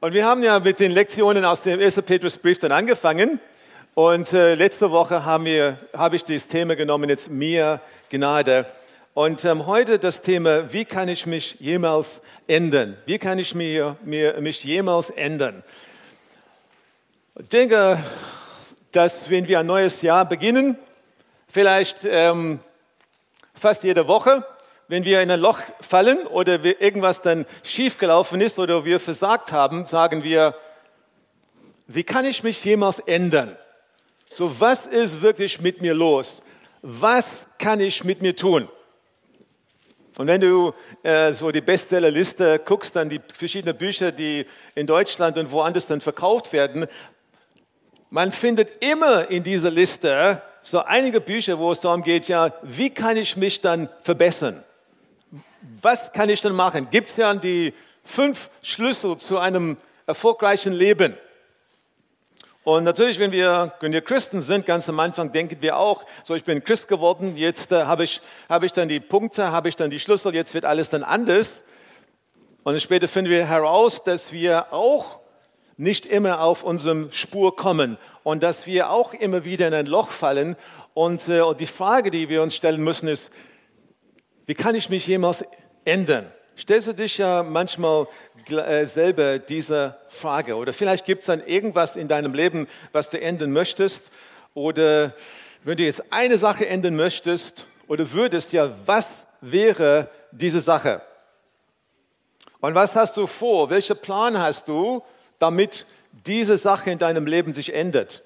Und wir haben ja mit den Lektionen aus dem 1. Petrusbrief dann angefangen. Und letzte Woche habe ich das Thema genommen, jetzt mehr Gnade. Und heute das Thema, wie kann ich mich jemals ändern? Wie kann ich mich jemals ändern? Ich denke, dass wenn wir ein neues Jahr beginnen, vielleicht fast jede Woche, wenn wir in ein Loch fallen oder irgendwas dann schiefgelaufen ist oder wir versagt haben, sagen wir, wie kann ich mich jemals ändern? So, was ist wirklich mit mir los? Was kann ich mit mir tun? Und wenn du so die Bestsellerliste guckst, dann die verschiedenen Bücher, die in Deutschland und woanders dann verkauft werden, man findet immer in dieser Liste so einige Bücher, wo es darum geht, ja, wie kann ich mich dann verbessern? Was kann ich dann machen? Gibt es ja die 5 Schlüssel zu einem erfolgreichen Leben. Und natürlich, wenn wir Christen sind, ganz am Anfang denken wir auch, so ich bin Christ geworden, jetzt habe ich dann die Punkte, habe ich dann die Schlüssel, jetzt wird alles dann anders. Und später finden wir heraus, dass wir auch nicht immer auf unserem Spur kommen und dass wir auch immer wieder in ein Loch fallen. Und die Frage, die wir uns stellen müssen, ist, wie kann ich mich jemals ändern? Stellst du dich ja manchmal selber diese Frage? Oder vielleicht gibt es dann irgendwas in deinem Leben, was du ändern möchtest. Oder wenn du jetzt eine Sache ändern möchtest oder würdest, ja, was wäre diese Sache? Und was hast du vor? Welchen Plan hast du, damit diese Sache in deinem Leben sich ändert?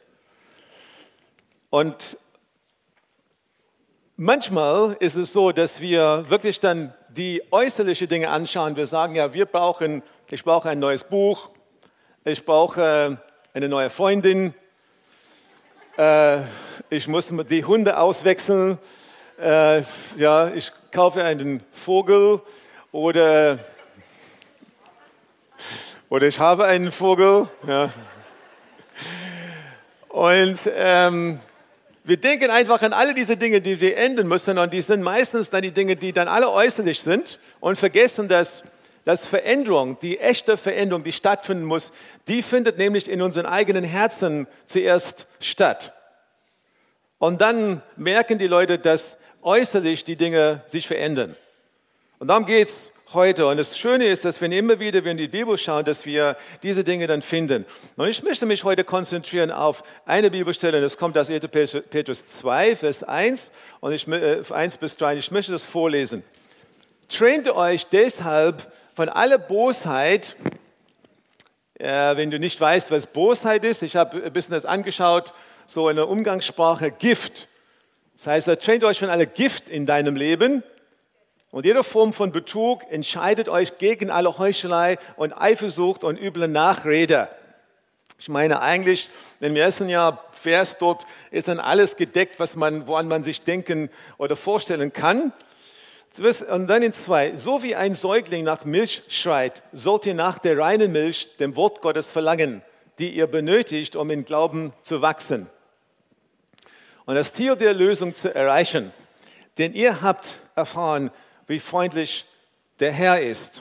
Und manchmal ist es so, dass wir wirklich dann die äußerlichen Dinge anschauen. Wir sagen, ja, ich brauche ein neues Buch, ich brauche eine neue Freundin, ich muss die Hunde auswechseln, ja, ich kaufe einen Vogel oder ich habe einen Vogel. Ja. Und wir denken einfach an alle diese Dinge, die wir ändern müssen, und die sind meistens dann die Dinge, die dann alle äußerlich sind, und vergessen, dass Veränderung, die echte Veränderung, die stattfinden muss, die findet nämlich in unseren eigenen Herzen zuerst statt. Und dann merken die Leute, dass äußerlich die Dinge sich verändern. Und darum geht es heute. Und das Schöne ist, dass wir immer wieder, wenn wir in die Bibel schauen, dass wir diese Dinge dann finden. Und ich möchte mich heute konzentrieren auf eine Bibelstelle, das kommt aus 1. Petrus 2, Vers 1, und 1 bis 3. Ich möchte das vorlesen. Trennt euch deshalb von aller Bosheit. Wenn du nicht weißt, was Bosheit ist, ich habe ein bisschen das angeschaut, so in der Umgangssprache Gift. Das heißt, trennt euch von aller Gift in deinem Leben. Und jede Form von Betrug, entscheidet euch gegen alle Heuchelei und Eifersucht und üble Nachrede. Ich meine eigentlich, im ersten Vers dort ist dann alles gedeckt, woran man sich denken oder vorstellen kann. Und dann in 2, so wie ein Säugling nach Milch schreit, sollt ihr nach der reinen Milch, dem Wort Gottes, verlangen, die ihr benötigt, um in Glauben zu wachsen. Und das Ziel der Lösung zu erreichen, denn ihr habt erfahren, wie freundlich der Herr ist.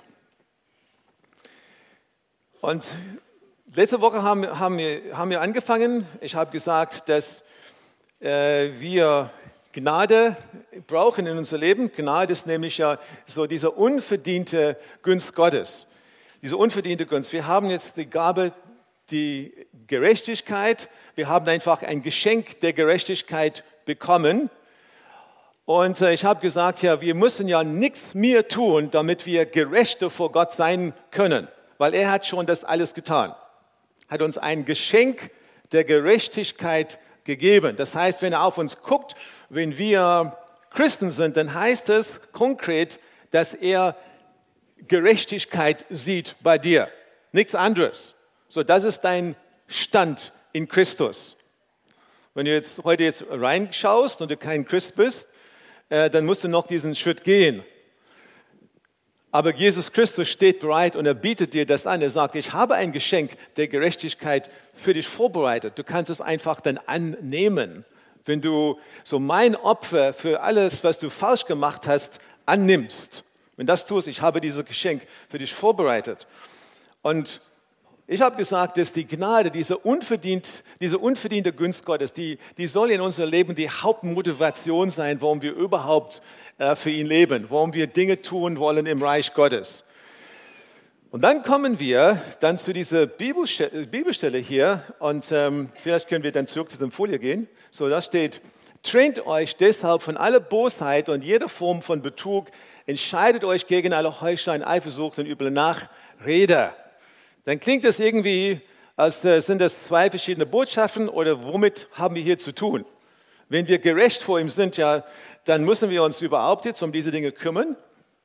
Und letzte Woche haben wir angefangen. Ich habe gesagt, dass wir Gnade brauchen in unser Leben. Gnade ist nämlich ja so diese unverdiente Gunst Gottes. Diese unverdiente Gunst. Wir haben jetzt die Gabe, die Gerechtigkeit. Wir haben einfach ein Geschenk der Gerechtigkeit bekommen. Und ich habe gesagt, ja, wir müssen ja nichts mehr tun, damit wir Gerechte vor Gott sein können, weil er hat schon das alles getan. Hat uns ein Geschenk der Gerechtigkeit gegeben. Das heißt, wenn er auf uns guckt, wenn wir Christen sind, dann heißt es konkret, dass er Gerechtigkeit sieht bei dir. Nichts anderes. So, das ist dein Stand in Christus. Wenn du heute reinschaust und du kein Christ bist, dann musst du noch diesen Schritt gehen. Aber Jesus Christus steht bereit und er bietet dir das an. Er sagt, ich habe ein Geschenk der Gerechtigkeit für dich vorbereitet. Du kannst es einfach dann annehmen. Wenn du so mein Opfer für alles, was du falsch gemacht hast, annimmst. Wenn das tust, ich habe dieses Geschenk für dich vorbereitet. Und Ich habe gesagt, dass die Gnade, diese unverdiente Gunst Gottes, die soll in unserem Leben die Hauptmotivation sein, warum wir überhaupt für ihn leben, warum wir Dinge tun wollen im Reich Gottes. Und dann kommen wir dann zu dieser Bibelstelle hier und vielleicht können wir dann zurück zu dieser Folie gehen. So, da steht: Trennt euch deshalb von aller Bosheit und jeder Form von Betrug, entscheidet euch gegen alle Heuchelei, Eifersucht und üble Nachrede. Dann klingt das irgendwie, als sind das zwei verschiedene Botschaften oder womit haben wir hier zu tun? Wenn wir gerecht vor ihm sind, ja, dann müssen wir uns überhaupt jetzt um diese Dinge kümmern.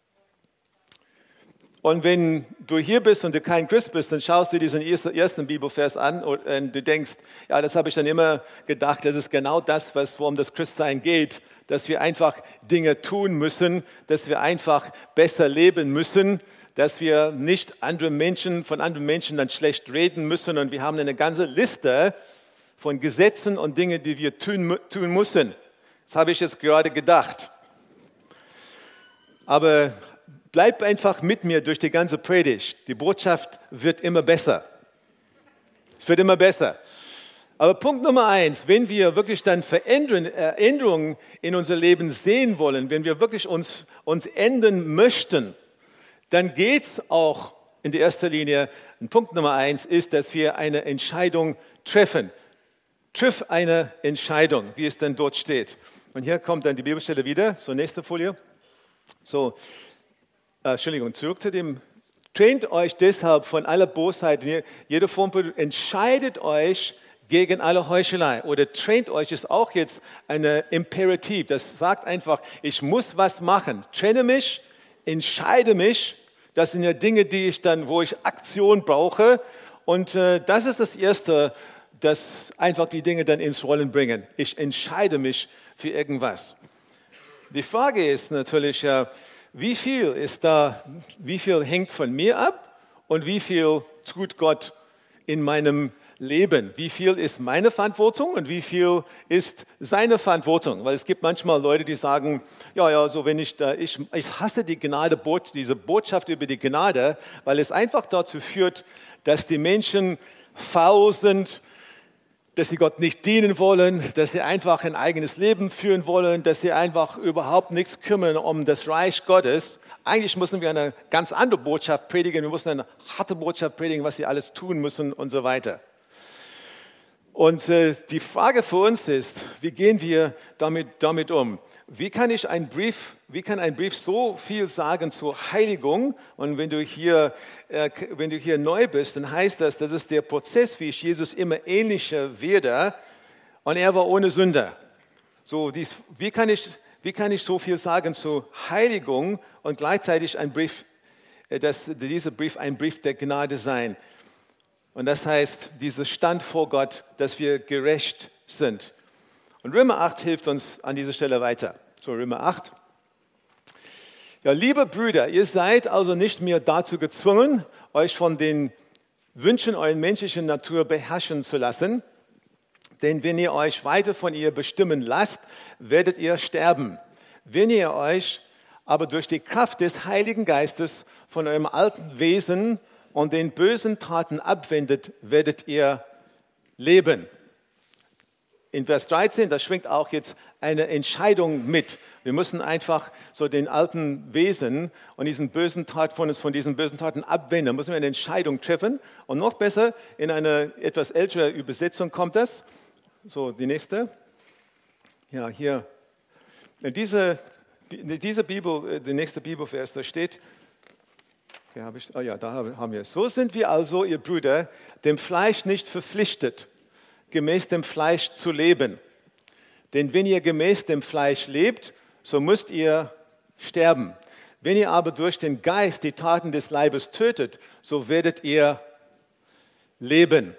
Und wenn du hier bist und du kein Christ bist, dann schaust du diesen ersten Bibelvers an und du denkst, ja, das habe ich dann immer gedacht, das ist genau das, worum das Christsein geht, dass wir einfach Dinge tun müssen, dass wir einfach besser leben müssen, dass wir nicht von anderen Menschen dann schlecht reden müssen. Und wir haben eine ganze Liste von Gesetzen und Dingen, die wir tun müssen. Das habe ich jetzt gerade gedacht. Aber bleib einfach mit mir durch die ganze Predigt. Die Botschaft wird immer besser. Es wird immer besser. Aber Punkt Nummer 1, wenn wir wirklich dann Veränderungen in unser Leben sehen wollen, wenn wir wirklich uns ändern möchten, dann geht es auch in der ersten Linie, Punkt Nummer 1 ist, dass wir eine Entscheidung treffen. Triff eine Entscheidung, wie es dann dort steht. Und hier kommt dann die Bibelstelle wieder, so nächste Folie. So, zurück zu dem. Trennt euch deshalb von aller Bosheit, jede Form, entscheidet euch gegen alle Heuchelei. Oder trennt euch ist auch jetzt ein Imperativ. Das sagt einfach, ich muss was machen. Trenne mich, entscheide mich. Das sind ja Dinge, wo ich Aktion brauche. Und das ist das Erste, das einfach die Dinge dann ins Rollen bringen. Ich entscheide mich für irgendwas. Die Frage ist natürlich, wie viel hängt von mir ab und wie viel tut Gott in meinem Leben? Wie viel ist meine Verantwortung und wie viel ist seine Verantwortung? Weil es gibt manchmal Leute, die sagen, so wenn ich hasse die Gnade, diese Botschaft über die Gnade, weil es einfach dazu führt, dass die Menschen faul sind, dass sie Gott nicht dienen wollen, dass sie einfach ein eigenes Leben führen wollen, dass sie einfach überhaupt nichts kümmern um das Reich Gottes. Eigentlich müssen wir eine ganz andere Botschaft predigen, wir müssen eine harte Botschaft predigen, was sie alles tun müssen und so weiter. Und die Frage für uns ist, wie gehen wir damit um? Wie kann ein Brief so viel sagen zur Heiligung? Und wenn du hier neu bist, dann heißt das ist der Prozess, wie ich Jesus immer ähnlicher werde. Und er war ohne Sünde. So, wie kann ich so viel sagen zur Heiligung und gleichzeitig dieser Brief ein Brief der Gnade sein? Und das heißt, dieser Stand vor Gott, dass wir gerecht sind. Und Römer 8 hilft uns an dieser Stelle weiter. So, Römer 8. Ja, liebe Brüder, ihr seid also nicht mehr dazu gezwungen, euch von den Wünschen eurer menschlichen Natur beherrschen zu lassen. Denn wenn ihr euch weiter von ihr bestimmen lasst, werdet ihr sterben. Wenn ihr euch aber durch die Kraft des Heiligen Geistes von eurem alten Wesen und den bösen Taten abwendet, werdet ihr leben. In Vers 13, da schwingt auch jetzt eine Entscheidung mit. Wir müssen einfach so den alten Wesen und diesen bösen Taten von diesen bösen Taten abwenden. Da müssen wir eine Entscheidung treffen. Und noch besser, in einer etwas älteren Übersetzung kommt das. So, die nächste. Ja, hier. Diese Bibel, der nächste Bibelvers, da steht, da haben wir es. So sind wir also, ihr Brüder, dem Fleisch nicht verpflichtet, gemäß dem Fleisch zu leben. Denn wenn ihr gemäß dem Fleisch lebt, so müsst ihr sterben. Wenn ihr aber durch den Geist die Taten des Leibes tötet, so werdet ihr leben.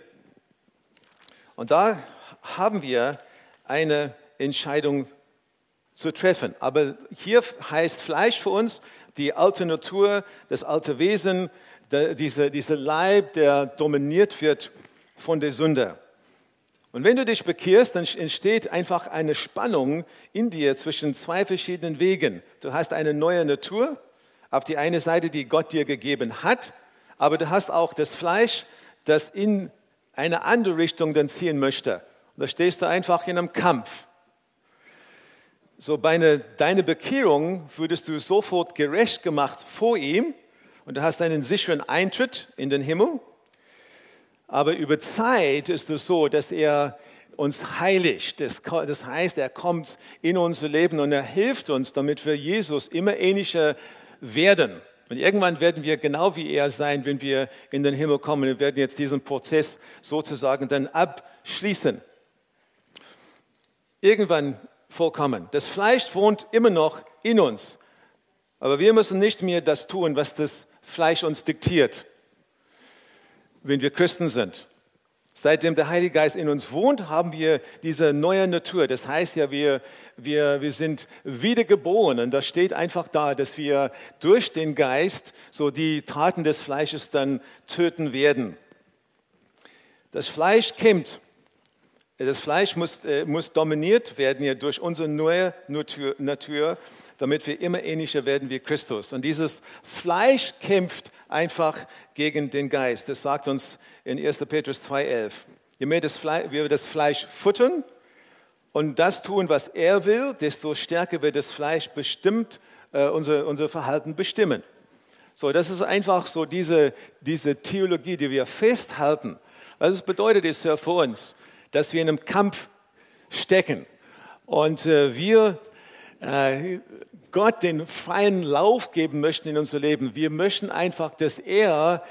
Und da haben wir eine Entscheidung zu treffen. Aber hier heißt Fleisch für uns die alte Natur, das alte Wesen, dieser Leib, der dominiert wird von der Sünde. Und wenn du dich bekehrst, dann entsteht einfach eine Spannung in dir zwischen zwei verschiedenen Wegen. Du hast eine neue Natur, auf die eine Seite, die Gott dir gegeben hat, aber du hast auch das Fleisch, das in eine andere Richtung dann ziehen möchte. Und da stehst du einfach in einem Kampf. So bei deiner Bekehrung würdest du sofort gerecht gemacht vor ihm und du hast einen sicheren Eintritt in den Himmel. Aber über Zeit ist es so, dass er uns heiligt. Das heißt, er kommt in unser Leben und er hilft uns, damit wir Jesus immer ähnlicher werden. Und irgendwann werden wir genau wie er sein, wenn wir in den Himmel kommen. Wir werden jetzt diesen Prozess sozusagen dann abschließen. Irgendwann vollkommen. Das Fleisch wohnt immer noch in uns. Aber wir müssen nicht mehr das tun, was das Fleisch uns diktiert, wenn wir Christen sind. Seitdem der Heilige Geist in uns wohnt, haben wir diese neue Natur. Das heißt ja, wir sind wiedergeboren. Und das steht einfach da, dass wir durch den Geist so die Taten des Fleisches dann töten werden. Das Fleisch kämpft. Das Fleisch muss dominiert werden ja durch unsere neue Natur, damit wir immer ähnlicher werden wie Christus. Und dieses Fleisch kämpft einfach gegen den Geist. Das sagt uns in 1. Petrus 2,11. Je mehr wir das Fleisch futtern und das tun, was er will, desto stärker wird das Fleisch bestimmt, unser Verhalten bestimmen. So, das ist einfach so diese Theologie, die wir festhalten. Was es bedeutet, ist ja für uns, dass wir in einem Kampf stecken und wir Gott den freien Lauf geben möchten in unser Leben. Wir möchten einfach, dass er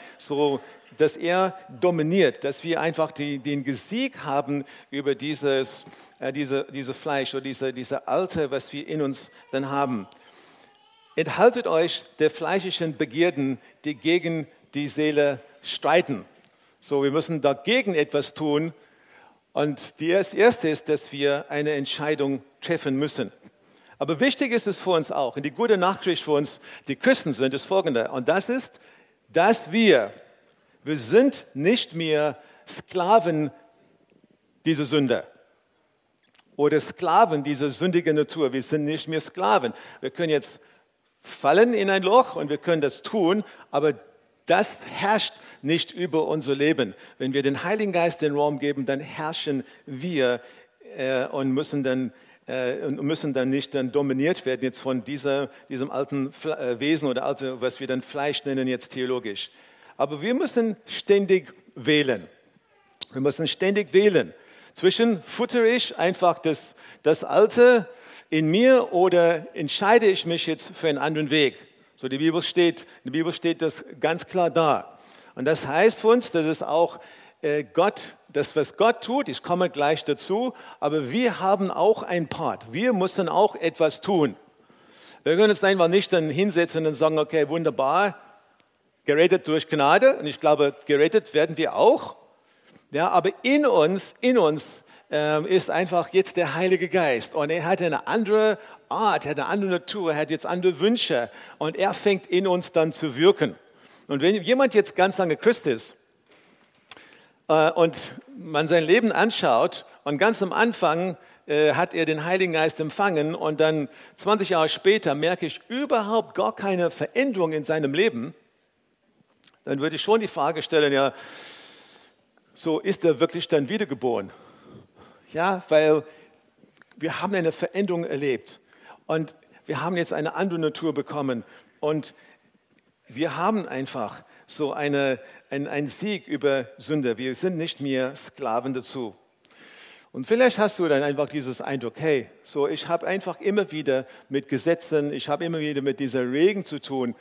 dominiert, dass wir einfach den Sieg haben über diese Fleisch oder diese Alte, was wir in uns dann haben. Enthaltet euch der fleischlichen Begierden, die gegen die Seele streiten. So, wir müssen dagegen etwas tun. Und das Erste ist, dass wir eine Entscheidung treffen müssen. Aber wichtig ist es für uns auch, und die gute Nachricht für uns, die Christen sind, ist folgende. Und das ist, dass wir sind nicht mehr Sklaven dieser Sünde oder Sklaven dieser sündigen Natur. Wir sind nicht mehr Sklaven. Wir können jetzt fallen in ein Loch und wir können das tun, aber das herrscht nicht über unser Leben. Wenn wir den Heiligen Geist den Raum geben, dann herrschen wir und müssen dann nicht dann dominiert werden jetzt von diesem alten Wesen oder was wir dann Fleisch nennen jetzt theologisch. Aber wir müssen ständig wählen. Wir müssen ständig wählen. Zwischen futtere ich einfach das Alte in mir oder entscheide ich mich jetzt für einen anderen Weg. So, in der Bibel steht das ganz klar da. Und das heißt für uns, dass es auch das, was Gott tut, ich komme gleich dazu, aber wir haben auch einen Part. Wir müssen auch etwas tun. Wir können uns einfach nicht dann hinsetzen und sagen, okay, wunderbar, gerettet durch Gnade. Und ich glaube, gerettet werden wir auch. Ja, aber in uns ist einfach jetzt der Heilige Geist. Und er hat eine andere Art, er hat eine andere Natur, er hat jetzt andere Wünsche. Und er fängt in uns dann zu wirken. Und wenn jemand jetzt ganz lange Christ ist und man sein Leben anschaut und ganz am Anfang hat er den Heiligen Geist empfangen und dann 20 Jahre später merke ich überhaupt gar keine Veränderung in seinem Leben, dann würde ich schon die Frage stellen, ja, so ist er wirklich dann wiedergeboren? Ja, weil wir haben eine Veränderung erlebt und wir haben jetzt eine andere Natur bekommen und wir haben einfach so einen Sieg über Sünde. Wir sind nicht mehr Sklaven dazu. Und vielleicht hast du dann einfach dieses Eindruck, hey, so ich habe einfach immer wieder mit Gesetzen, ich habe immer wieder mit dieser Regeln zu tun.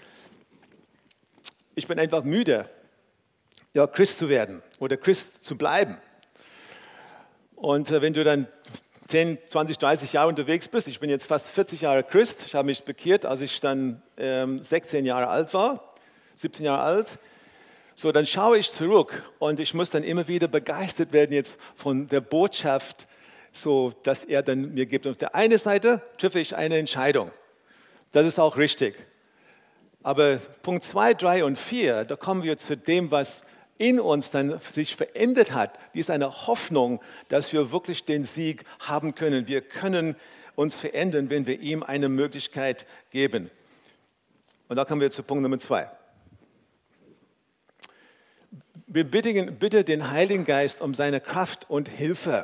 Ich bin einfach müde, ja, Christ zu werden oder Christ zu bleiben. Und wenn du dann 10, 20, 30 Jahre unterwegs bist, ich bin jetzt fast 40 Jahre Christ, ich habe mich bekehrt, als ich dann 16 Jahre alt war, 17 Jahre alt, so dann schaue ich zurück und ich muss dann immer wieder begeistert werden jetzt von der Botschaft, so dass er dann mir gibt. Und auf der einen Seite treffe ich eine Entscheidung, das ist auch richtig. Aber Punkt 2, 3 und 4, da kommen wir zu dem, was in uns dann sich verändert hat. Die ist eine Hoffnung, dass wir wirklich den Sieg haben können. Wir können uns verändern, wenn wir ihm eine Möglichkeit geben. Und da kommen wir zu Punkt Nummer 2. wir bitte den Heiligen Geist um seine Kraft und Hilfe.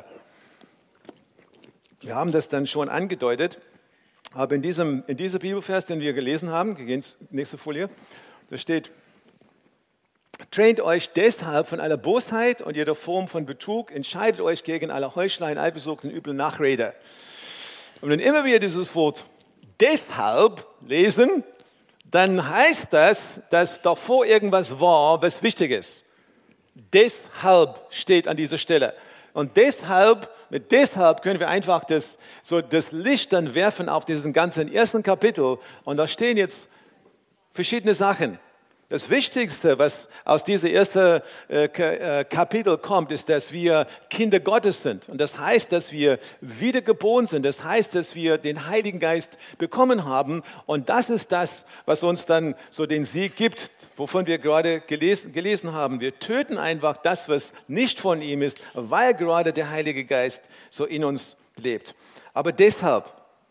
Wir haben das dann schon angedeutet, aber in diesem Bibelvers, den wir gelesen haben, wir gehen nächste Folie, da steht: Trennt euch deshalb von aller Bosheit und jeder Form von Betrug, entscheidet euch gegen alle Heuchleien, Eifersucht und üble Nachrede. Und wenn immer wir dieses Wort deshalb lesen, dann heißt das, dass davor irgendwas war, was wichtig ist. Deshalb steht an dieser Stelle. Und mit deshalb können wir einfach das Licht dann werfen auf diesen ganzen ersten Kapitel. Und da stehen jetzt verschiedene Sachen. Das Wichtigste, was aus diesem ersten Kapitel kommt, ist, dass wir Kinder Gottes sind. Und das heißt, dass wir wiedergeboren sind. Das heißt, dass wir den Heiligen Geist bekommen haben. Und das ist das, was uns dann so den Sieg gibt, wovon wir gerade gelesen haben. Wir töten einfach das, was nicht von ihm ist, weil gerade der Heilige Geist so in uns lebt. Aber deshalb,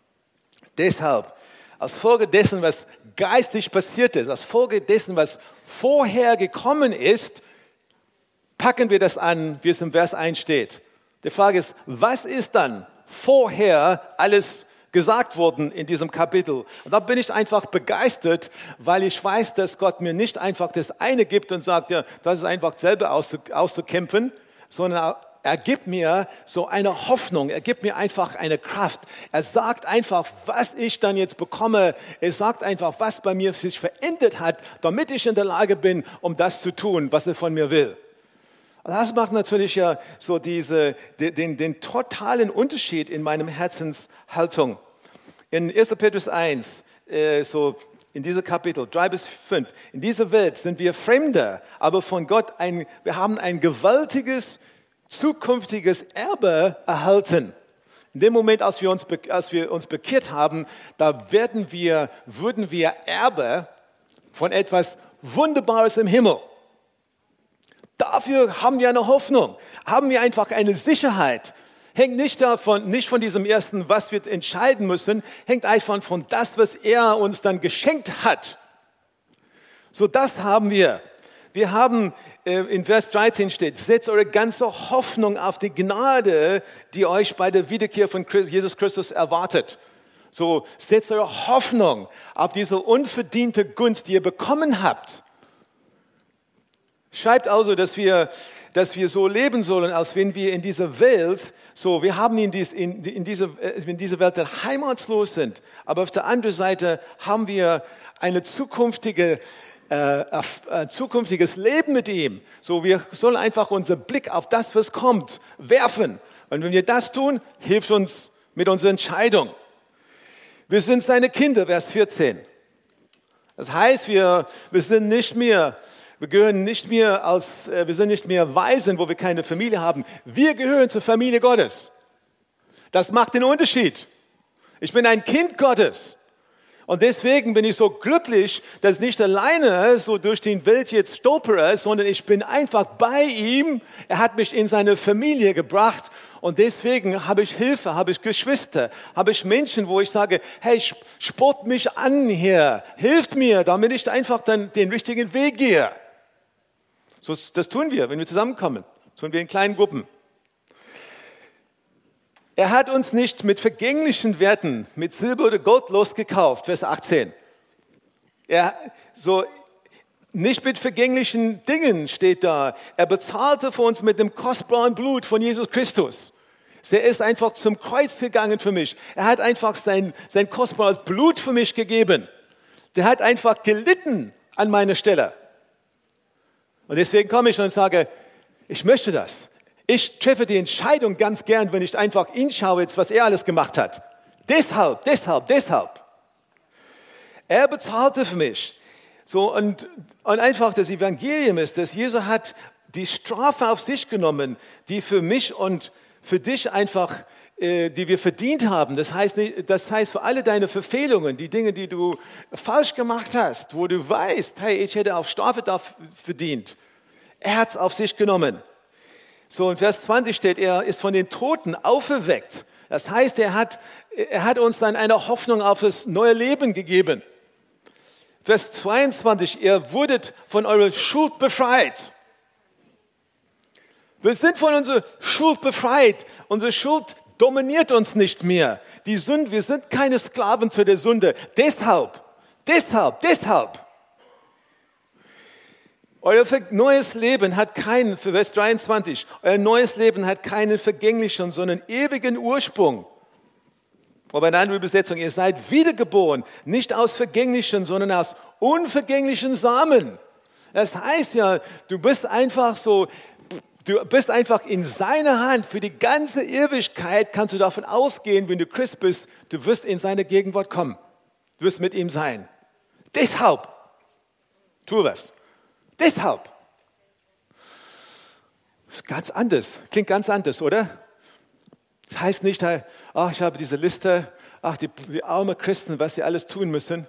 als Folge dessen, was geistlich passiert ist, als Folge dessen, was vorher gekommen ist, packen wir das an, wie es im Vers 1 steht. Die Frage ist, was ist dann vorher alles gesagt worden in diesem Kapitel? Und da bin ich einfach begeistert, weil ich weiß, dass Gott mir nicht einfach das eine gibt und sagt, ja, das ist einfach selber auszukämpfen, sondern er gibt mir so eine Hoffnung, er gibt mir einfach eine Kraft. Er sagt einfach, was ich dann jetzt bekomme. Er sagt einfach, was bei mir sich verändert hat, damit ich in der Lage bin, um das zu tun, was er von mir will. Und das macht natürlich ja so den totalen Unterschied in meinem Herzenshaltung. In 1. Petrus 1, so in diesem Kapitel 3-5, in dieser Welt sind wir Fremde, aber von Gott wir haben ein gewaltiges zukünftiges Erbe erhalten. In dem Moment, als wir uns bekehrt haben, da würden wir Erbe von etwas Wunderbares im Himmel. Dafür haben wir eine Hoffnung, haben wir einfach eine Sicherheit. Hängt nicht von diesem ersten, was wir entscheiden müssen, hängt einfach von das, was er uns dann geschenkt hat. So, das haben wir. Wir haben, in Vers 13 steht, setzt eure ganze Hoffnung auf die Gnade, die euch bei der Wiederkehr von Jesus Christus erwartet. So, setzt eure Hoffnung auf diese unverdiente Gunst, die ihr bekommen habt. Schreibt also, dass wir so leben sollen, als wenn wir in dieser Welt, wir haben in dieser Welt dann heimatlos sind. Aber auf der anderen Seite haben wir eine zukünftiges Leben mit ihm. So, wir sollen einfach unseren Blick auf das, was kommt, werfen. Und wenn wir das tun, hilft uns mit unserer Entscheidung. Wir sind seine Kinder, Vers 14. Das heißt, wir sind nicht mehr Waisen, wo wir keine Familie haben. Wir gehören zur Familie Gottes. Das macht den Unterschied. Ich bin ein Kind Gottes. Und deswegen bin ich so glücklich, dass ich nicht alleine so durch die Welt jetzt stolpere, sondern ich bin einfach bei ihm. Er hat mich in seine Familie gebracht und deswegen habe ich Hilfe, habe ich Geschwister, habe ich Menschen, wo ich sage, hey, sport mich an hier, hilft mir, damit ich einfach dann den richtigen Weg gehe. So, das tun wir, wenn wir zusammenkommen. Das tun wir in kleinen Gruppen. Er hat uns nicht mit vergänglichen Werten, mit Silber oder Gold losgekauft, Vers 18. Nicht mit vergänglichen Dingen steht da. Er bezahlte für uns mit dem kostbaren Blut von Jesus Christus. Er ist einfach zum Kreuz gegangen für mich. Er hat einfach sein kostbares Blut für mich gegeben. Der hat einfach gelitten an meiner Stelle. Und deswegen komme ich und sage, ich möchte das. Ich treffe die Entscheidung ganz gern, wenn ich einfach ihn schaue, jetzt, was er alles gemacht hat. Deshalb. Er bezahlte für mich. So, und einfach das Evangelium ist, dass Jesus hat die Strafe auf sich genommen, die für mich und für dich einfach, die wir verdient haben. Das heißt für alle deine Verfehlungen, die Dinge, die du falsch gemacht hast, wo du weißt, hey, ich hätte auf Strafe verdient. Er hat es auf sich genommen. So, in Vers 20 steht, er ist von den Toten auferweckt. Das heißt, er hat uns dann eine Hoffnung auf das neue Leben gegeben. Vers 22, ihr wurdet von eurer Schuld befreit. Wir sind von unserer Schuld befreit. Unsere Schuld dominiert uns nicht mehr. Die Sünde, wir sind keine Sklaven zu der Sünde. Deshalb. Euer neues Leben hat keinen, für Vers 23, euer neues Leben hat keinen vergänglichen, sondern ewigen Ursprung. Aber in einer Übersetzung, ihr seid wiedergeboren, nicht aus vergänglichen, sondern aus unvergänglichen Samen. Das heißt ja, du bist einfach in seiner Hand für die ganze Ewigkeit, kannst du davon ausgehen, wenn du Christ bist, du wirst in seine Gegenwart kommen. Du wirst mit ihm sein. Deshalb, tu was. Deshalb. Das ist ganz anders, klingt ganz anders, oder? Das heißt nicht, ach, ich habe diese Liste, ach, die armen Christen, was sie alles tun müssen.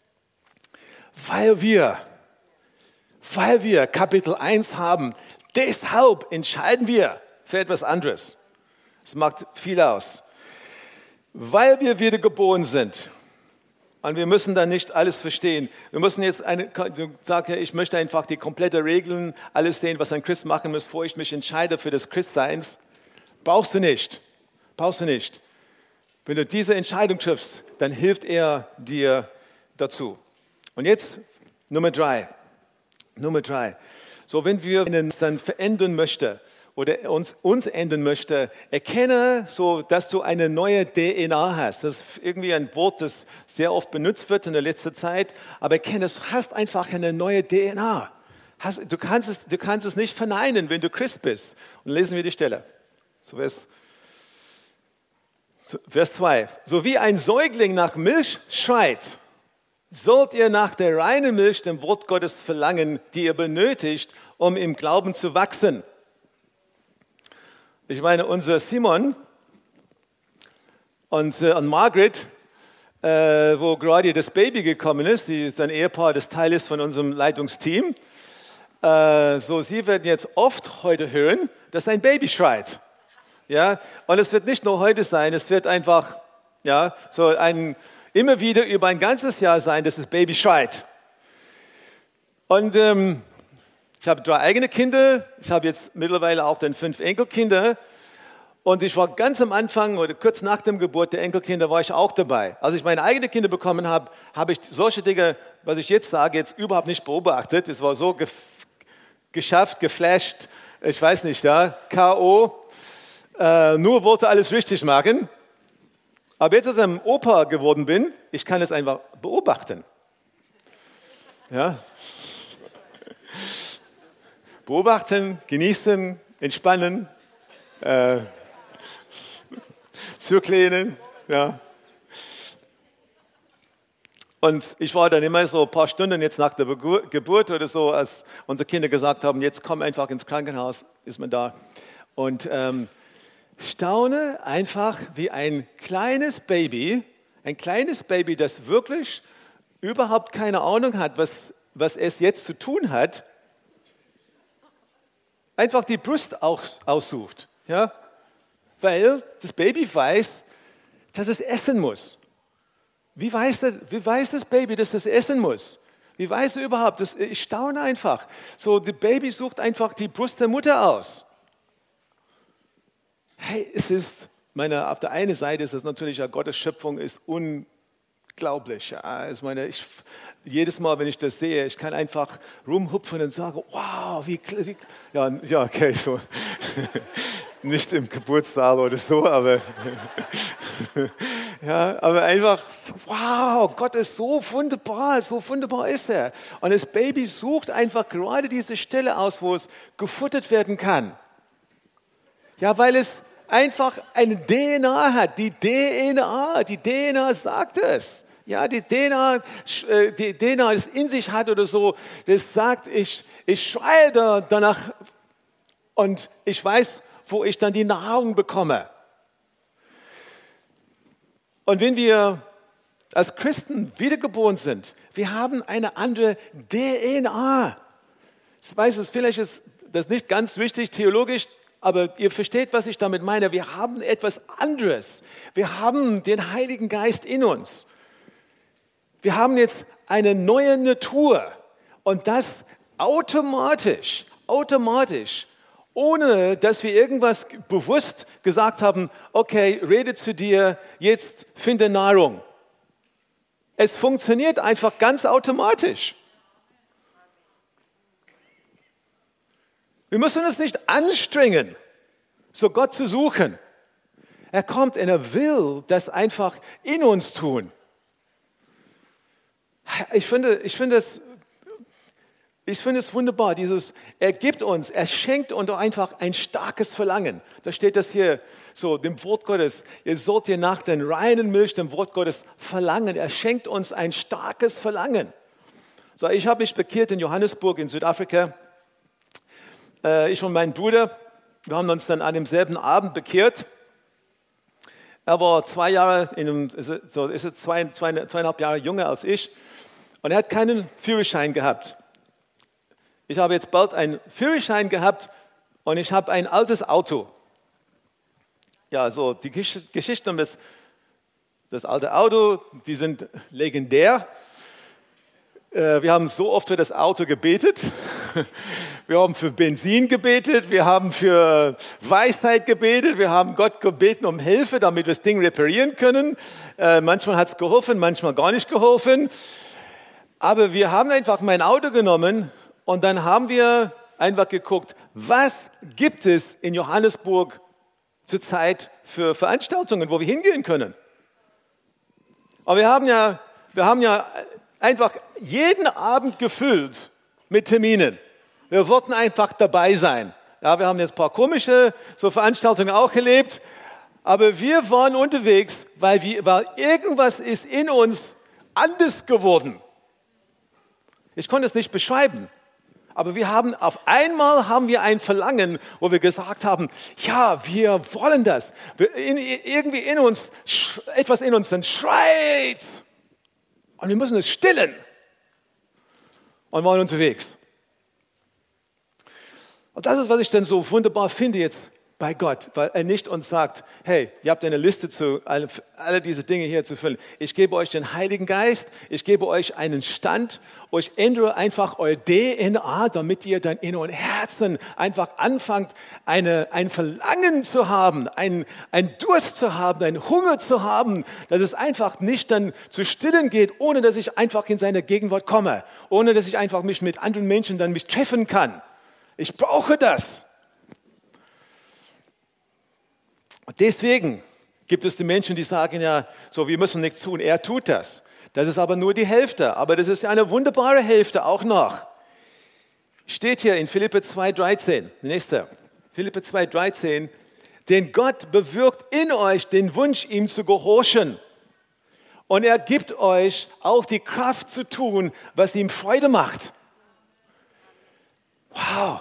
Weil wir Kapitel 1 haben, deshalb entscheiden wir für etwas anderes. Das macht viel aus. Weil wir wiedergeboren sind. Und wir müssen dann nicht alles verstehen. Wir müssen jetzt du sagst ja, ich möchte einfach die komplette Regeln, alles sehen, was ein Christ machen muss, bevor ich mich entscheide für das Christseins. Brauchst du nicht. Wenn du diese Entscheidung triffst, dann hilft er dir dazu. Und jetzt Nummer 3. So, wenn wir uns dann verändern möchten oder uns ändern möchten, erkenne so, dass du eine neue DNA hast. Das ist irgendwie ein Wort, das sehr oft benutzt wird in der letzten Zeit. Aber erkenne, du hast einfach eine neue DNA. Du kannst es nicht verneinen, wenn du Christ bist. Und lesen wir die Stelle. So Vers 2. So wie ein Säugling nach Milch schreit, sollt ihr nach der reinen Milch dem Wort Gottes verlangen, die ihr benötigt, um im Glauben zu wachsen. Ich meine, unser Simon und Margaret, wo gerade das Baby gekommen ist, sein Ehepaar, das Teil ist von unserem Leitungsteam, sie werden jetzt oft heute hören, dass ein Baby schreit. Ja, und es wird nicht nur heute sein, es wird einfach immer wieder über ein ganzes Jahr sein, dass das Baby schreit. Und ich habe 3 eigene Kinder, ich habe jetzt mittlerweile auch dann 5 Enkelkinder. Und ich war ganz am Anfang oder kurz nach der Geburt der Enkelkinder war ich auch dabei. Als ich meine eigenen Kinder bekommen habe, habe ich solche Dinge, was ich jetzt sage, jetzt überhaupt nicht beobachtet. Es war so geschafft, geflasht, ich weiß nicht, K.O., nur wollte alles richtig machen. Aber jetzt, als ich ein Opa geworden bin, ich kann es einfach beobachten. Ja. Beobachten, genießen, entspannen, zurücklehnen. Ja. Und ich war dann immer so ein paar Stunden jetzt nach der Geburt oder so, als unsere Kinder gesagt haben, jetzt komm einfach ins Krankenhaus, ist man da. Und staune einfach, wie ein kleines Baby, das wirklich überhaupt keine Ahnung hat, was es jetzt zu tun hat, einfach die Brust aussucht. Ja? Weil das Baby weiß, dass es essen muss. Wie weiß das Baby, dass es essen muss? Wie weiß er überhaupt? Ich staune einfach. So, das Baby sucht einfach die Brust der Mutter aus. Hey, auf der einen Seite ist es natürlich, Gottes Schöpfung ist unglaublich. Ja, jedes Mal, wenn ich das sehe, ich kann einfach rumhupfen und sagen, wow, ja, okay, so. Nicht im Geburtssaal oder so, aber, ja, aber einfach, wow, Gott ist so wunderbar ist er. Und das Baby sucht einfach gerade diese Stelle aus, wo es gefuttert werden kann. Ja, weil es einfach eine DNA hat. Die DNA sagt es. Ja, die DNA, das in sich hat oder so, das sagt, ich schreie danach und ich weiß, wo ich dann die Nahrung bekomme. Und wenn wir als Christen wiedergeboren sind, wir haben eine andere DNA. Ich weiß, vielleicht ist das nicht ganz wichtig theologisch, aber ihr versteht, was ich damit meine. Wir haben etwas anderes. Wir haben den Heiligen Geist in uns. Wir haben jetzt eine neue Natur. Und das automatisch ohne dass wir irgendwas bewusst gesagt haben, okay, rede zu dir, jetzt finde Nahrung. Es funktioniert einfach ganz automatisch. Wir müssen uns nicht anstrengen, so Gott zu suchen. Er kommt und er will das einfach in uns tun. Ich finde es wunderbar, er gibt uns, er schenkt uns einfach ein starkes Verlangen. Da steht das hier so, dem Wort Gottes, ihr sollt ihr nach den reinen Milch, dem Wort Gottes verlangen. Er schenkt uns ein starkes Verlangen. So, ich habe mich bekehrt in Johannesburg in Südafrika. Ich und mein Bruder, wir haben uns dann an demselben Abend bekehrt. Er war 2 Jahre, zweieinhalb Jahre jünger als ich und er hat keinen Führerschein gehabt. Ich habe jetzt bald einen Führerschein gehabt und ich habe ein altes Auto. Ja, so die Geschichte um das alte Auto, die sind legendär. Wir haben so oft für das Auto gebetet. Wir haben für Benzin gebetet, wir haben für Weisheit gebetet, wir haben Gott gebeten um Hilfe, damit wir das Ding reparieren können. Manchmal hat es geholfen, manchmal gar nicht geholfen. Aber wir haben einfach mein Auto genommen und dann haben wir einfach geguckt, was gibt es in Johannesburg zurzeit für Veranstaltungen, wo wir hingehen können. Aber wir haben ja einfach jeden Abend gefüllt mit Terminen. Wir wollten einfach dabei sein. Ja, wir haben jetzt ein paar komische Veranstaltungen auch erlebt, aber wir waren unterwegs, weil irgendwas ist in uns anders geworden. Ich konnte es nicht beschreiben, aber auf einmal haben wir ein Verlangen, wo wir gesagt haben, ja, wir wollen das. Irgendwie in uns, etwas in uns dann schreit und wir müssen es stillen und waren unterwegs. Und das ist, was ich dann so wunderbar finde jetzt bei Gott, weil er nicht uns sagt, hey, ihr habt eine Liste zu alle diese Dinge hier zu füllen. Ich gebe euch den Heiligen Geist, ich gebe euch einen Stand, euch ändere einfach euer DNA, damit ihr dann in euren Herzen einfach anfangt, ein Verlangen zu haben, ein Durst zu haben, einen Hunger zu haben, dass es einfach nicht dann zu stillen geht, ohne dass ich einfach in seine Gegenwart komme, ohne dass ich einfach mich mit anderen Menschen dann treffen kann. Ich brauche das. Und deswegen gibt es die Menschen, die sagen ja, so, wir müssen nichts tun. Er tut das. Das ist aber nur die Hälfte. Aber das ist eine wunderbare Hälfte auch noch. Steht hier in Philipper 2,13. Nächster. Philipper 2,13. Denn Gott bewirkt in euch den Wunsch, ihm zu gehorchen. Und er gibt euch auch die Kraft zu tun, was ihm Freude macht. Wow.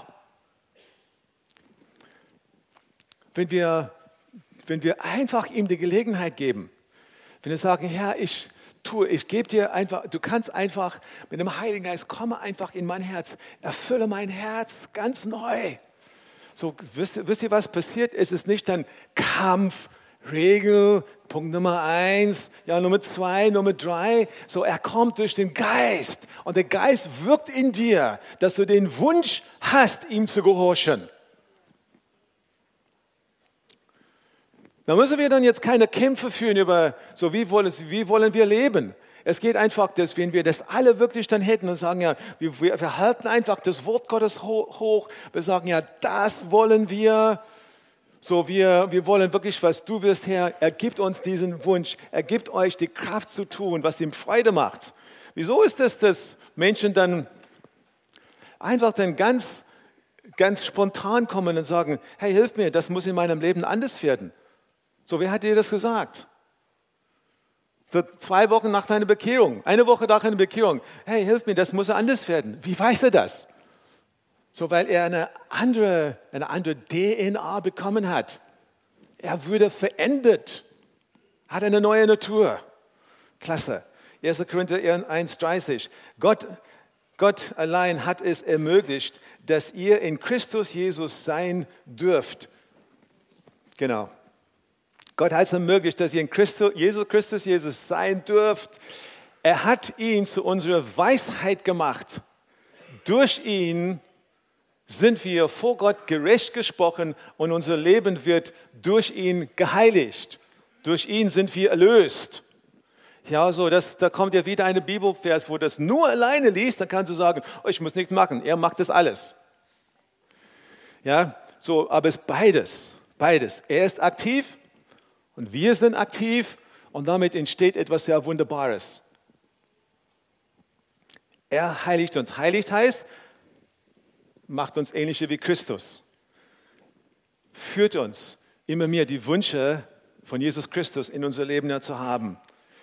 Wenn wir einfach ihm die Gelegenheit geben, wenn wir sagen, Herr, ich gebe dir einfach, du kannst einfach mit dem Heiligen Geist, komme einfach in mein Herz, erfülle mein Herz ganz neu. So, wisst ihr, was passiert? Es ist nicht dann Kampf, Regel, Punkt Nummer 1, ja, Nummer 2, Nummer 3. So, er kommt durch den Geist und der Geist wirkt in dir, dass du den Wunsch hast, ihm zu gehorchen. Da müssen wir dann jetzt keine Kämpfe führen über, so wie wollen wir leben. Es geht einfach, dass wenn wir das alle wirklich dann hätten und sagen, ja, wir halten einfach das Wort Gottes hoch. Wir sagen, ja, das wollen wir. So, wir wollen wirklich, was du willst, Herr. Er gibt uns diesen Wunsch. Er gibt euch die Kraft zu tun, was ihm Freude macht. Wieso ist es, dass Menschen dann einfach dann ganz spontan kommen und sagen, hey, hilf mir, das muss in meinem Leben anders werden. So, wer hat dir das gesagt? So 2 Wochen nach deiner Bekehrung, 1 Woche nach deiner Bekehrung. Hey, hilf mir, das muss anders werden. Wie weiß er das? So, weil er eine andere DNA bekommen hat. Er wurde verändert, hat eine neue Natur. Klasse. 1. Korinther 1,30. Gott allein hat es ermöglicht, dass ihr in Christus Jesus sein dürft. Genau. Gott hat es ermöglicht, dass ihr in Christus Jesus sein dürft. Er hat ihn zu unserer Weisheit gemacht. Durch ihn sind wir vor Gott gerecht gesprochen und unser Leben wird durch ihn geheiligt. Durch ihn sind wir erlöst. Ja, so, da kommt ja wieder eine Bibelvers, wo du das nur alleine liest, dann kannst du sagen, oh, ich muss nichts machen, er macht das alles. Ja, so, aber es ist beides. Er ist aktiv und wir sind aktiv und damit entsteht etwas sehr Wunderbares. Er heiligt uns. Heiligt heißt, macht uns ähnliche wie Christus. Führt uns immer mehr die Wünsche von Jesus Christus in unser Leben zu haben.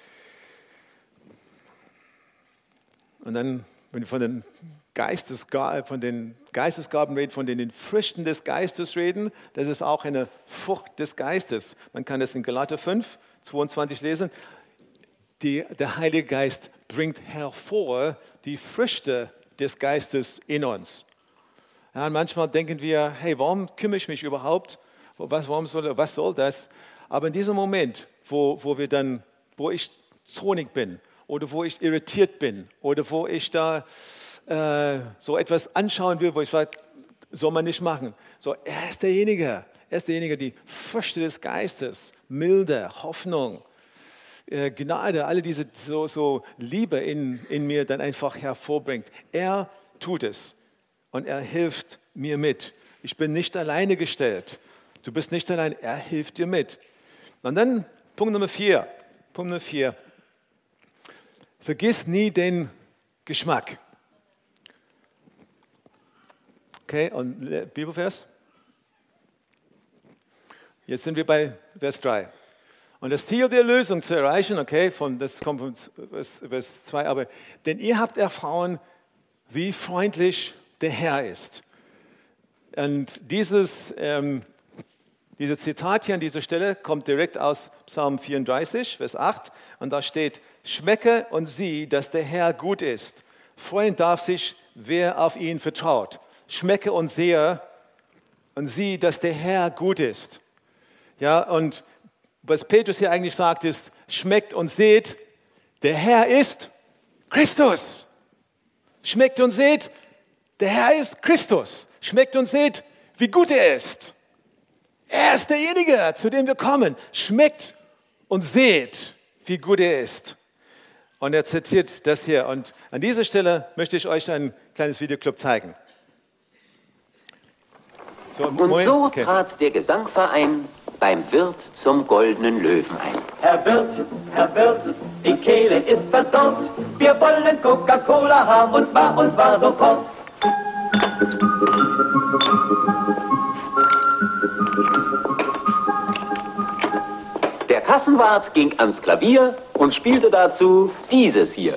Und dann, wenn wir von den Geistesgaben reden, von den Früchten des Geistes reden, das ist auch eine Frucht des Geistes. Man kann das in Galater 5, 22 lesen. Der Heilige Geist bringt hervor die Früchte des Geistes in uns. Ja, und manchmal denken wir, hey, warum kümmere ich mich überhaupt? Was soll das? Aber in diesem Moment, wo ich zornig bin oder wo ich irritiert bin oder wo ich da so etwas anschauen will, wo ich sage, soll man nicht machen. So, er ist derjenige, die Früchte des Geistes, Milde, Hoffnung, Gnade, alle diese so Liebe in mir dann einfach hervorbringt. Er tut es und er hilft mir mit. Ich bin nicht alleine gestellt. Du bist nicht allein, er hilft dir mit. Und dann Punkt Nummer 4. Vergiss nie den Geschmack. Okay, und Bibelvers? Jetzt sind wir bei Vers 3. Und das Ziel der Lösung zu erreichen, okay, das kommt von Vers 2, aber denn ihr habt erfahren, wie freundlich der Herr ist. Und dieses Zitat hier an dieser Stelle kommt direkt aus Psalm 34, Vers 8. Und da steht, schmecke und sieh, dass der Herr gut ist. Freuen darf sich, wer auf ihn vertraut. Schmecke und sehe und sieh, dass der Herr gut ist. Ja, und was Petrus hier eigentlich sagt, ist, schmeckt und seht, der Herr ist Christus. Schmeckt und seht, der Herr ist Christus. Schmeckt und seht, wie gut er ist. Er ist derjenige, zu dem wir kommen. Schmeckt und seht, wie gut er ist. Und er zitiert das hier. Und an dieser Stelle möchte ich euch ein kleines Videoclip zeigen. So, und so trat der Gesangverein beim Wirt zum Goldenen Löwen ein. Herr Wirt, die Kehle ist verdorrt. Wir wollen Coca-Cola haben, und zwar sofort. Der Kassenwart ging ans Klavier und spielte dazu dieses hier.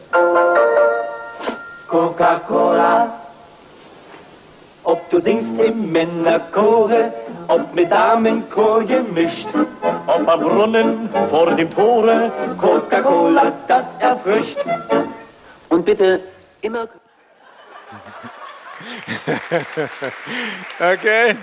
Coca-Cola, ob du singst im Männerchore, ob mit Damenchor gemischt, ob am Brunnen vor dem Tore, Coca-Cola, das erfrischt. Und bitte immer... Okay.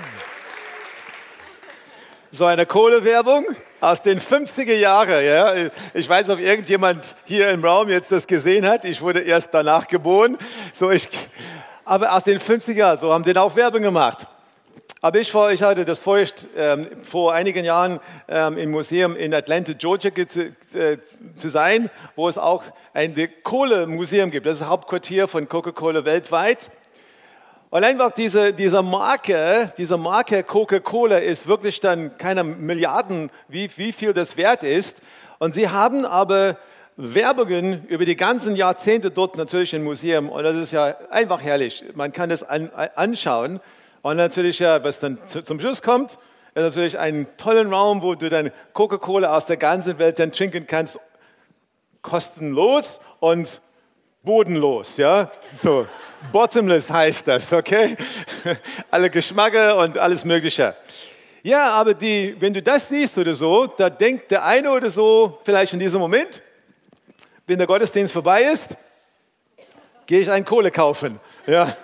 So eine Kohlewerbung aus den 50er Jahren. Ja. Ich weiß, ob irgendjemand hier im Raum jetzt das gesehen hat. Ich wurde erst danach geboren. Aber aus den 50er Jahren, so haben sie auch Werbung gemacht. Aber ich hatte das Furcht, vor einigen Jahren im Museum in Atlanta, Georgia zu sein, wo es auch ein Kohlemuseum gibt. Das ist das Hauptquartier von Coca-Cola weltweit. Und einfach diese Marke Coca-Cola ist wirklich dann keine Milliarden, wie viel das wert ist. Und sie haben aber Werbungen über die ganzen Jahrzehnte dort natürlich im Museum. Und das ist ja einfach herrlich. Man kann das anschauen. Und natürlich, ja, was dann zum Schluss kommt, ist natürlich einen tollen Raum, wo du dann Coca-Cola aus der ganzen Welt dann trinken kannst. Kostenlos und bodenlos, ja, so, bottomless heißt das, okay, alle Geschmäcker und alles Mögliche. Ja, aber wenn du das siehst oder so, da denkt der eine oder so, vielleicht in diesem Moment, wenn der Gottesdienst vorbei ist, gehe ich einen Kohle kaufen, ja.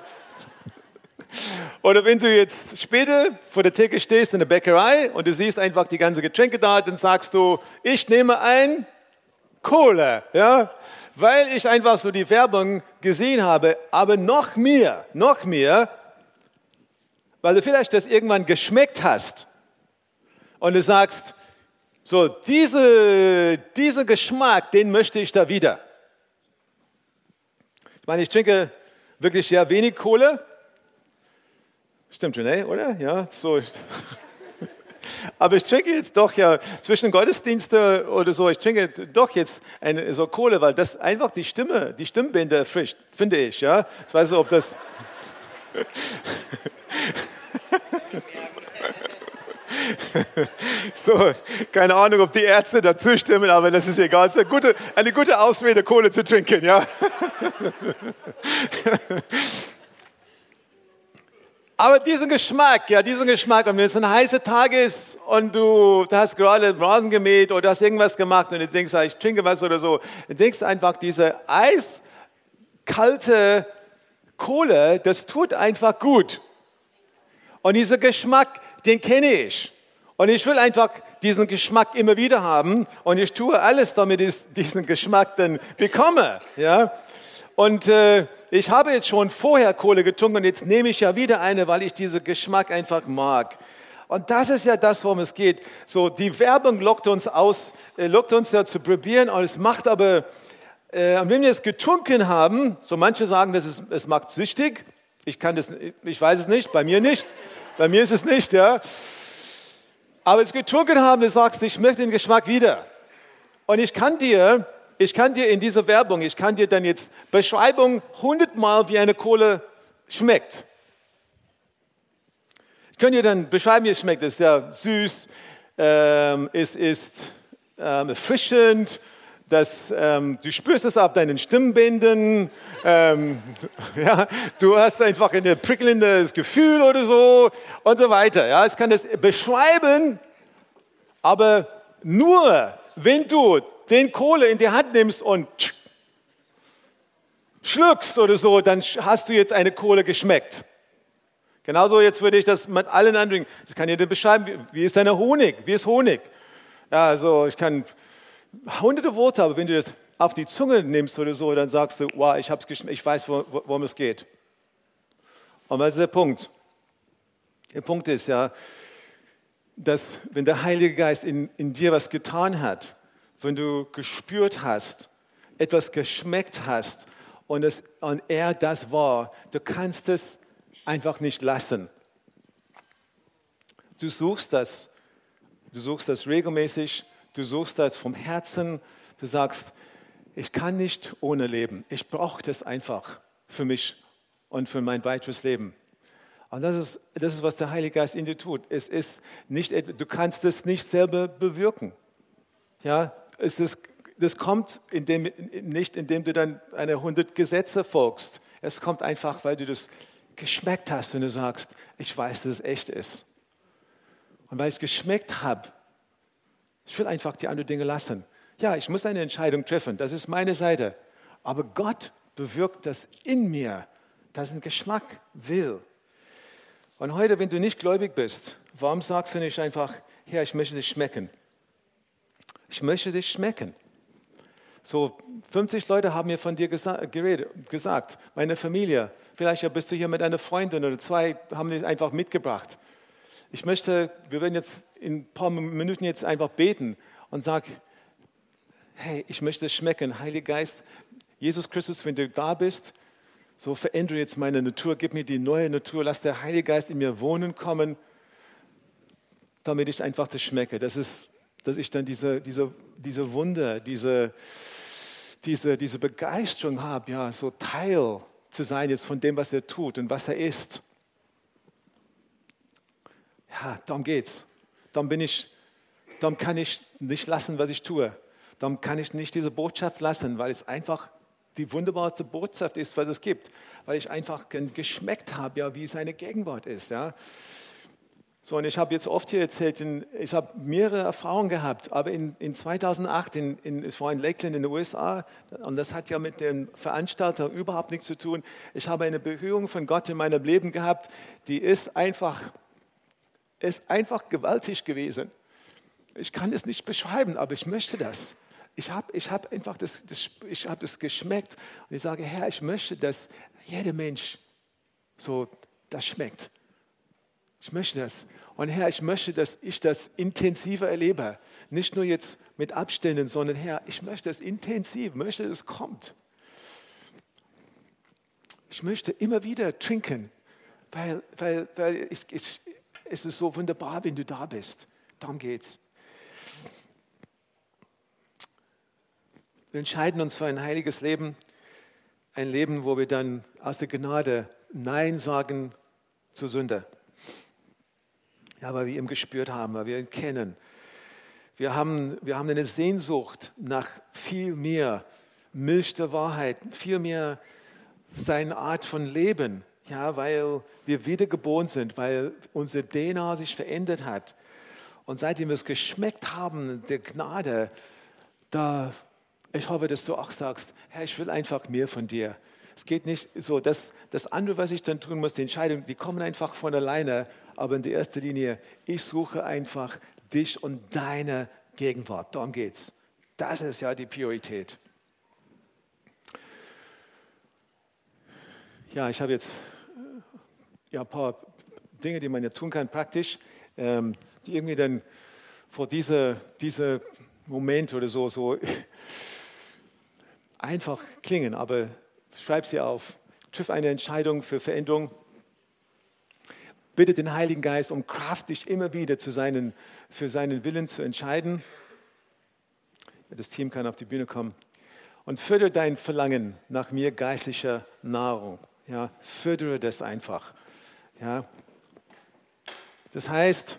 Oder wenn du jetzt später vor der Theke stehst in der Bäckerei und du siehst einfach die ganzen Getränke da, dann sagst du, ich nehme ein Kohle, ja. Weil ich einfach so die Werbung gesehen habe, aber noch mehr, weil du vielleicht das irgendwann geschmeckt hast und du sagst, so, dieser Geschmack, den möchte ich da wieder. Ich meine, ich trinke wirklich sehr wenig Kohle. Stimmt schon, oder? Ja, so. Aber ich trinke jetzt doch ja zwischen Gottesdiensten oder so, ich trinke doch jetzt so Kohle, weil das einfach die Stimmbänder erfrischt, finde ich. Ja? Ich weiß nicht, ob das... So, keine Ahnung, ob die Ärzte dazu stimmen, aber das ist egal. Es ist eine gute Ausrede, Kohle zu trinken. Ja? Aber diesen Geschmack, und wenn es ein heißer Tag ist und du hast gerade Rasen gemäht oder hast irgendwas gemacht und du denkst, ich trinke was oder so, dann denkst du einfach, diese eiskalte Kohle, das tut einfach gut. Und dieser Geschmack, den kenne ich. Und ich will einfach diesen Geschmack immer wieder haben und ich tue alles, damit ich diesen Geschmack dann bekomme. Ja? Und ich habe jetzt schon vorher Kohle getrunken und jetzt nehme ich ja wieder eine, weil ich diesen Geschmack einfach mag. Und das ist ja das, worum es geht. So, die Werbung lockt uns ja zu probieren und es macht aber, wenn wir es getrunken haben, so manche sagen, es macht süchtig. Ich weiß es nicht, bei mir nicht. Bei mir ist es nicht, ja. Aber es getrunken haben, du sagst, ich möchte den Geschmack wieder. Und ich kann dir in dieser Werbung, ich kann dir dann jetzt Beschreibung 100-mal, wie eine Kohle schmeckt. Ich kann dir dann beschreiben, wie es schmeckt. Es ist ja süß, es ist erfrischend, du spürst es auf deinen Stimmbändern, ja, du hast einfach ein prickelndes Gefühl oder so und so weiter. Ja, ich kann das beschreiben, aber nur, wenn du den Kohle in die Hand nimmst und schluckst oder so, dann hast du jetzt eine Kohle geschmeckt. Genauso jetzt würde ich das mit allen anderen, ich kann dir beschreiben, wie ist deine Honig, wie ist Honig? Ja, also ich kann hunderte Worte, aber wenn du das auf die Zunge nimmst oder so, dann sagst du, wow, ich hab's geschmeckt, ich weiß, worum es geht. Und was ist der Punkt? Der Punkt ist ja, dass wenn der Heilige Geist in dir was getan hat, wenn du gespürt hast, etwas geschmeckt hast und er das war, du kannst es einfach nicht lassen. Du suchst das regelmäßig, du suchst das vom Herzen, du sagst, ich kann nicht ohne leben, ich brauche das einfach für mich und für mein weiteres Leben. Und das ist, was der Heilige Geist in dir tut. Du kannst es nicht selber bewirken. Ja, das kommt nicht, indem du dann 100 Gesetze folgst. Es kommt einfach, weil du das geschmeckt hast und du sagst, ich weiß, dass es echt ist. Und weil ich es geschmeckt habe, ich will einfach die anderen Dinge lassen. Ja, ich muss eine Entscheidung treffen, das ist meine Seite. Aber Gott bewirkt das in mir, dass ein Geschmack will. Und heute, wenn du nicht gläubig bist, warum sagst du nicht einfach, Herr, ich möchte dich schmecken? Ich möchte dich schmecken. So 50 Leute haben mir von dir gesagt, meine Familie, vielleicht bist du hier mit einer Freundin oder 2, haben dich einfach mitgebracht. Wir werden jetzt in ein paar Minuten jetzt einfach beten und sagen, hey, ich möchte es schmecken, Heiliger Geist, Jesus Christus, wenn du da bist, so verändere jetzt meine Natur, gib mir die neue Natur, lass der Heilige Geist in mir wohnen kommen, damit ich einfach das schmecke. Dass ich dann diese Wunder, diese Begeisterung habe, ja, so Teil zu sein jetzt von dem, was er tut und was er ist. Ja, darum geht's. Darum kann ich nicht lassen, was ich tue. Darum kann ich nicht diese Botschaft lassen, weil es einfach die wunderbarste Botschaft ist, was es gibt. Weil ich einfach geschmeckt habe, ja, wie seine Gegenwart ist. Ja. So, und ich habe jetzt oft hier erzählt, ich habe mehrere Erfahrungen gehabt, aber in 2008, ich war in Lakeland in den USA, und das hat ja mit dem Veranstalter überhaupt nichts zu tun. Ich habe eine Berührung von Gott in meinem Leben gehabt, die ist einfach gewaltig gewesen. Ich kann es nicht beschreiben, aber ich möchte das. Ich habe einfach das geschmeckt und ich sage, Herr, ich möchte, dass jeder Mensch so das schmeckt. Ich möchte das. Und Herr, ich möchte, dass ich das intensiver erlebe. Nicht nur jetzt mit Abständen, sondern Herr, ich möchte es intensiv, möchte, dass es kommt. Ich möchte immer wieder trinken, weil es ist so wunderbar, wenn du da bist. Darum geht's. Wir entscheiden uns für ein heiliges Leben, ein Leben, wo wir dann aus der Gnade Nein sagen zur Sünde. Ja, weil wir ihn gespürt haben, weil wir ihn kennen. Wir haben eine Sehnsucht nach viel mehr Milch der Wahrheit, viel mehr seine Art von Leben, ja, weil wir wiedergeboren sind, weil unsere DNA sich verändert hat. Und seitdem wir es geschmeckt haben, der Gnade, ich hoffe, dass du auch sagst, Herr, ich will einfach mehr von dir. Es geht nicht so, das andere, was ich dann tun muss, die Entscheidungen, die kommen einfach von alleine, aber in der ersten Linie, ich suche einfach dich und deine Gegenwart. Darum geht's. Das ist ja die Priorität. Ja, ich habe jetzt ein paar Dinge, die man ja tun kann, praktisch, die irgendwie dann vor dieser Moment oder so einfach klingen, aber schreib sie auf. Triff eine Entscheidung für Veränderung. Bitte den Heiligen Geist um Kraft, dich immer wieder für seinen Willen zu entscheiden. Das Team kann auf die Bühne kommen. Und fördere dein Verlangen nach mehr geistlicher Nahrung. Ja, fördere das einfach. Ja. Das heißt,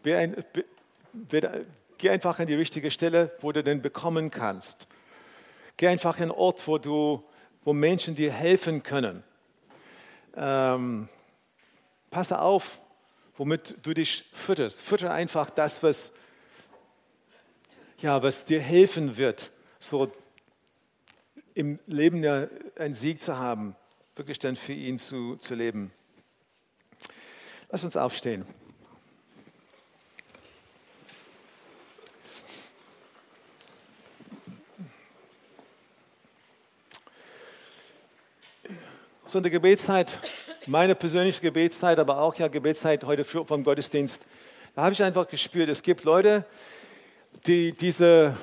geh einfach an die richtige Stelle, wo du den bekommen kannst. Geh einfach an einen Ort, wo Menschen dir helfen können. Passe auf, womit du dich fütterst. Füttere einfach das, was dir helfen wird, so im Leben ja einen Sieg zu haben, wirklich dann für ihn zu leben. Lass uns aufstehen. So eine Gebetszeit, meine persönliche Gebetszeit, aber auch ja Gebetszeit heute vom Gottesdienst. Da habe ich einfach gespürt, es gibt Leute, die diese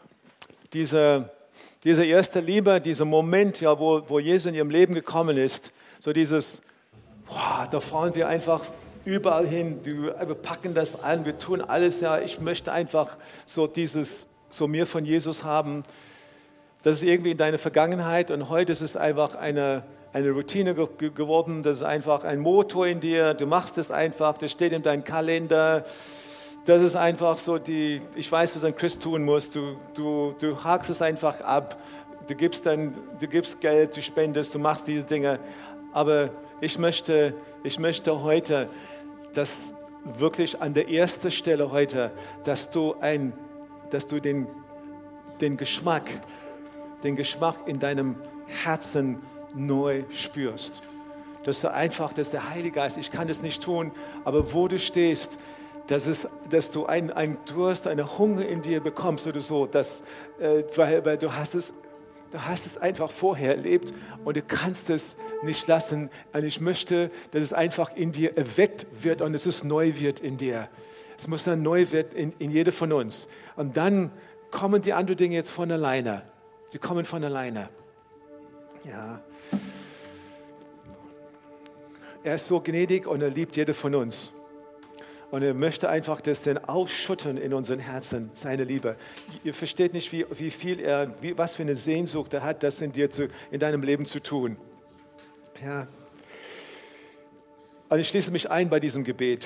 erste Liebe, dieser Moment, ja, wo Jesus in ihrem Leben gekommen ist, so dieses, da fahren wir einfach überall hin, wir packen das an, wir tun alles, ja, ich möchte einfach so mehr von Jesus haben. Das ist irgendwie in deiner Vergangenheit und heute ist es einfach eine Routine geworden, das ist einfach ein Motor in dir, du machst es einfach, das steht in deinem Kalender, das ist einfach so ich weiß, was ein Christ tun muss, du hakst es einfach ab, du gibst Geld, du spendest, du machst diese Dinge, aber ich möchte heute, dass wirklich an der ersten Stelle heute, dass du den Geschmack in deinem Herzen neu spürst. Dass der Heilige Geist, ich kann das nicht tun, aber wo du stehst, dass du einen Durst, eine Hunger in dir bekommst oder so, weil du hast es einfach vorher erlebt und du kannst es nicht lassen. Und ich möchte, dass es einfach in dir erweckt wird und dass es neu wird in dir. Es muss dann neu werden in jeder von uns. Und dann kommen die anderen Dinge jetzt von alleine. Die kommen von alleine. Ja. Er ist so gnädig und er liebt jede von uns. Und er möchte einfach das dann ausschütten in unseren Herzen, seine Liebe. Ihr versteht nicht, wie viel was für eine Sehnsucht er hat, das in deinem Leben zu tun. Ja. Und ich schließe mich ein bei diesem Gebet.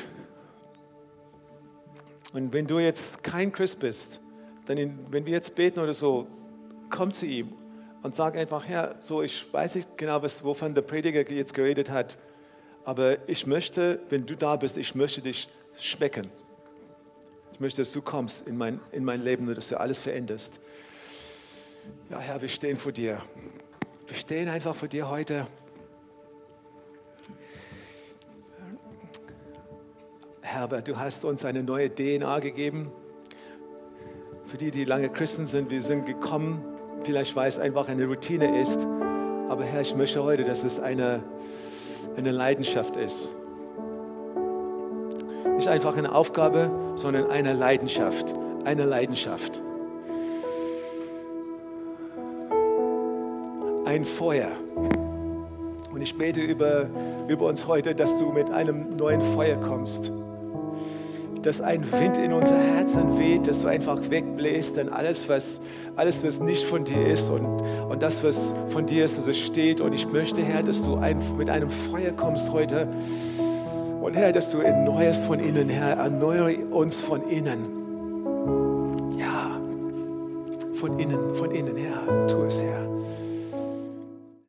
Und wenn du jetzt kein Christ bist, dann wenn wir jetzt beten oder so, komm zu ihm und sag einfach, Herr, so ich weiß nicht genau, wovon der Prediger jetzt geredet hat, aber ich möchte, wenn du da bist, ich möchte dich schmecken. Ich möchte, dass du kommst in mein Leben und dass du alles veränderst. Ja, Herr, wir stehen vor dir. Wir stehen einfach vor dir heute. Herr, du hast uns eine neue DNA gegeben. Für die lange Christen sind, wir sind gekommen, vielleicht weil es einfach eine Routine ist. Aber Herr, ich möchte heute, dass es eine Leidenschaft ist. Nicht einfach eine Aufgabe, sondern eine Leidenschaft. Eine Leidenschaft. Ein Feuer. Und ich bete über uns heute, dass du mit einem neuen Feuer kommst. Dass ein Wind in unser Herzen weht, dass du einfach wegbläst, denn alles, was nicht von dir ist und das, was von dir ist, dass es steht. Und ich möchte, Herr, dass du mit einem Feuer kommst heute. Und Herr, dass du erneuerst von innen, Herr, erneuere uns von innen. Ja, von innen, Herr, tu es, Herr.